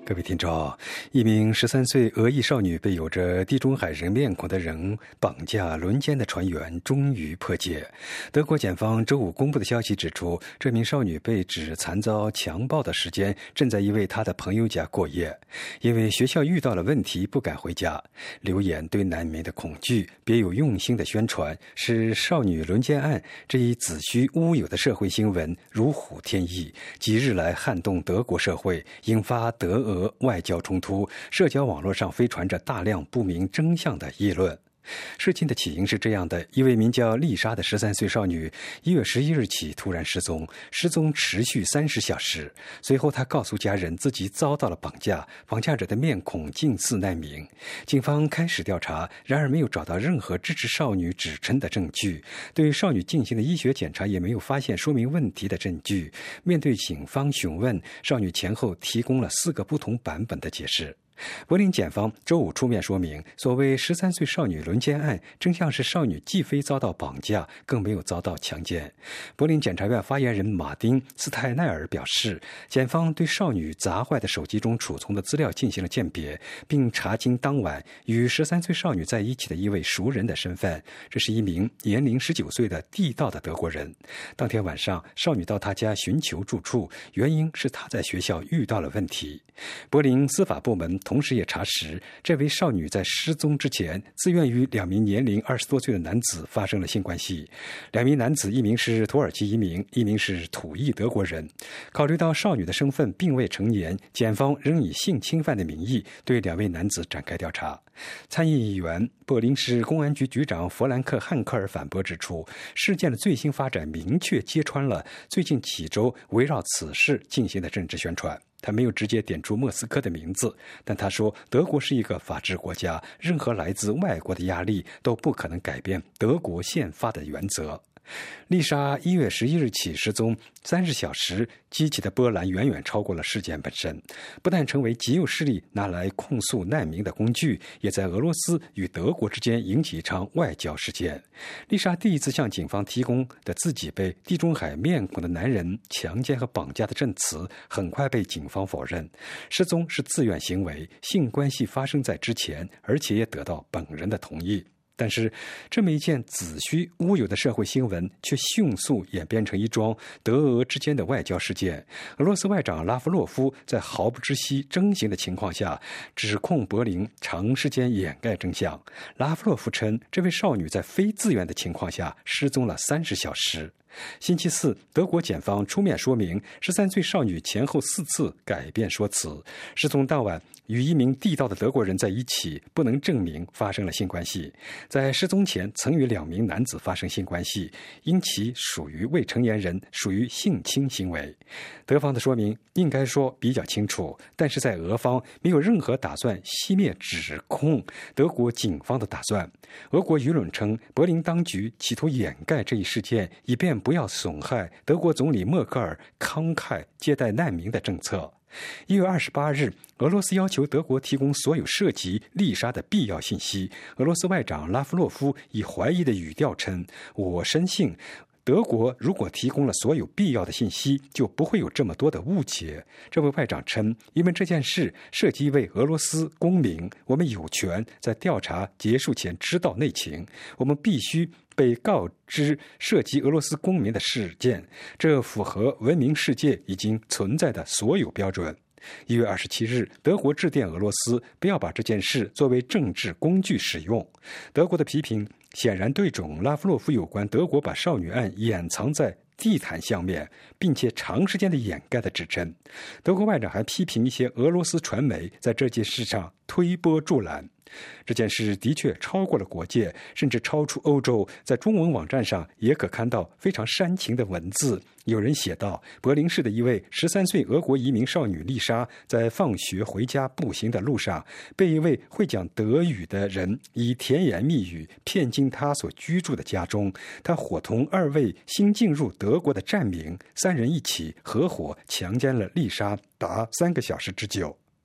各位听众，一名13岁俄裔少女被有着地中海人面孔的人绑架轮奸的船员终于破解。德国检方周五公布的消息指出，这名少女被指惨遭强暴的时间正在一位她的朋友家过夜，因为学校遇到了问题不敢回家。流言对难民的恐惧、别有用心的宣传，使少女轮奸案这一子虚乌有的社会新闻如虎添翼，几日来撼动德国社会，引发德俄外交冲突，社交网络上飞传着大量不明真相的议论。事情的起因是这样的：一位名叫丽莎的13岁少女1月11日起突然失踪，失踪持续30小时。随后她告诉家人自己遭到了绑架，绑架者的面孔近似难民。警方开始调查，然而没有找到任何支持少女指称的证据，对少女进行的医学检查也没有发现说明问题的证据。面对警方询问，少女前后提供了4个不同版本的解释。柏林检方周五出面说明，所谓13岁少女轮奸案真相是少女既非遭到绑架，更没有遭到强奸。柏林检察院发言人马丁·斯泰奈尔表示，检方对少女砸坏的手机中储存的资料进行了鉴别，并查清当晚与13岁少女在一起的一位熟人的身份，这是一名年龄19岁的地道的德国人。当天晚上，少女到他家寻求住处，原因是她在学校遇到了问题。柏林司法部门同时也查实，这位少女在失踪之前自愿与2名年龄20多岁的男子发生了性关系。2名男子，一名是土耳其移民，一名是土裔德国人。考虑到少女的身份并未成年，检方仍以性侵犯的名义对2位男子展开调查。参议员、柏林市公安局局长弗兰克·汉克尔反驳指出，事件的最新发展明确揭穿了最近几周围绕此事进行的政治宣传。他没有直接点出莫斯科的名字，但他说德国是一个法治国家，任何来自外国的压力都不可能改变德国宪法的原则。丽莎1月11日起失踪30小时，激起的波澜远远超过了事件本身，不但成为极右势力拿来控诉难民的工具，也在俄罗斯与德国之间引起一场外交事件。丽莎第一次向警方提供的自己被地中海面孔的男人强奸和绑架的证词，很快被警方否认。失踪是自愿行为，性关系发生在之前，而且也得到本人的同意。但是，这么一件子虚乌有的社会新闻，却迅速演变成一桩德俄之间的外交事件。俄罗斯外长拉夫洛夫在毫不知悉真形的情况下，指控柏林长时间掩盖真相。拉夫洛夫称，这位少女在非自愿的情况下失踪了30小时。星期四，德国检方出面说明，13岁少女前后4次改变说辞，失踪当晚与一名地道的德国人在一起，不能证明发生了性关系。在失踪前曾与2名男子发生性关系，因其属于未成年人，属于性侵行为。德方的说明应该说比较清楚，但是在俄方没有任何打算熄灭指控德国警方的打算。俄国舆论称，柏林当局企图掩盖这一事件，以便不要损害德国总理默克尔慷慨接待难民的政策。1月28日，俄罗斯要求德国提供所有涉及丽莎的必要信息。俄罗斯外长拉夫洛夫以怀疑的语调称：“我深信，德国如果提供了所有必要的信息，就不会有这么多的误解。”这位外长称，因为这件事涉及一位俄罗斯公民，我们有权在调查结束前知道内情，我们必须被告知涉及俄罗斯公民的事件，这符合文明世界已经存在的所有标准。1月27日，德国致电俄罗斯，不要把这件事作为政治工具使用。德国的批评显然对准拉夫洛夫有关德国把少女案掩藏在地毯下面，并且长时间的掩盖的指称。德国外长还批评一些俄罗斯传媒在这件事上推波助澜。这件事的确超过了国界，甚至超出欧洲。在中文网站上也可看到非常煽情的文字。有人写道，柏林市的一位13岁俄国移民少女丽莎在放学回家步行的路上，被一位会讲德语的人以甜言蜜语骗进他所居住的家中。他伙同2位新进入德国的战民，3人一起合伙强奸了丽莎达3个小时之久。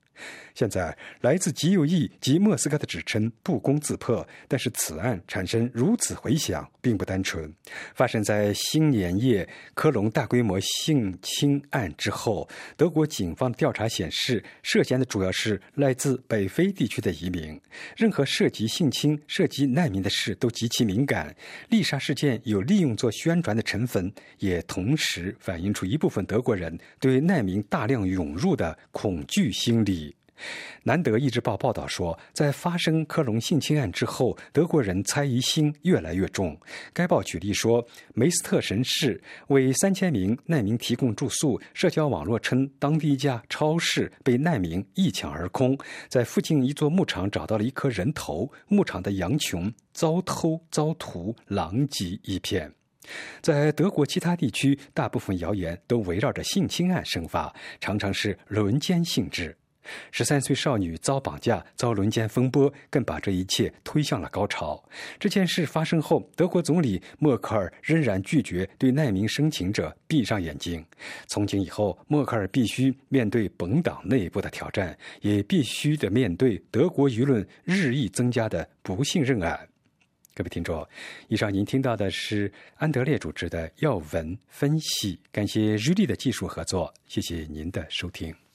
现在，来自极右翼及莫斯科的指称不攻自破，但是此案产生如此回响并不单纯。发生在新年夜科隆大规模性侵案之后，德国警方的调查显示，涉嫌的主要是来自北非地区的移民。任何涉及性侵、涉及难民的事都极其敏感。丽莎事件有利用作宣传的成分，也同时反映出一部分德国人对难民大量涌入的恐惧心理。南德意志报报道说，在发生科隆性侵案之后，德国人猜疑心越来越重。该报举例说，梅斯特什市为3000名难民提供住宿，社交网络称当地一家超市被难民一抢而空，在附近一座牧场找到了一颗人头，牧场的羊群遭偷遭屠，狼藉一片。在德国其他地区，大部分谣言都围绕着性侵案生发，常常是轮奸性质。13岁少女遭绑架、遭轮奸风波，更把这一切推向了高潮。这件事发生后，德国总理默克尔仍然拒绝对难民申请者闭上眼睛。从今以后，默克尔必须面对本党内部的挑战，也必须的面对德国舆论日益增加的不信任案。各位听众，以上您听到的是安德烈主持的要闻分析，感谢日历的技术合作，谢谢您的收听。